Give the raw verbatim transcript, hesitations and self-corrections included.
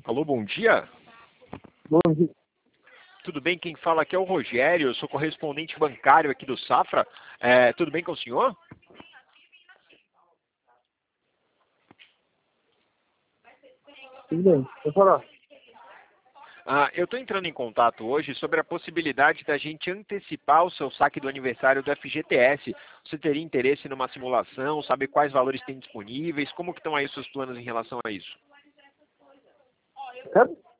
Alô, bom dia. Bom dia. Tudo bem? Quem fala aqui é o Rogério, eu sou correspondente bancário aqui do Safra. É, tudo bem com o senhor? Tudo bem, vou falar. Ah, eu estou entrando em contato hoje sobre a possibilidade da gente antecipar o seu saque do aniversário do F G T S. Você teria interesse numa simulação, saber quais valores tem disponíveis? Como que estão aí os seus planos em relação a isso? Certo?